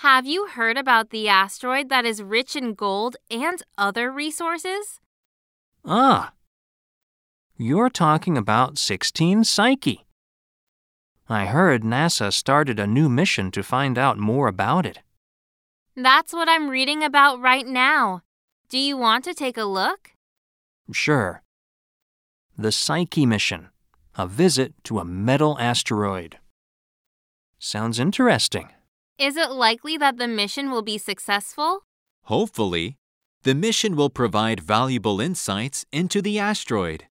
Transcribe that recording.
Have you heard about the asteroid that is rich in gold and other resources? Ah, you're talking about 16 Psyche. I heard NASA started a new mission to find out more about it. That's what I'm reading about right now. Do you want to take a look? Sure. The Psyche mission, a visit to a metal asteroid. Sounds interesting. Is it likely that the mission will be successful? Hopefully, the mission will provide valuable insights into the asteroid.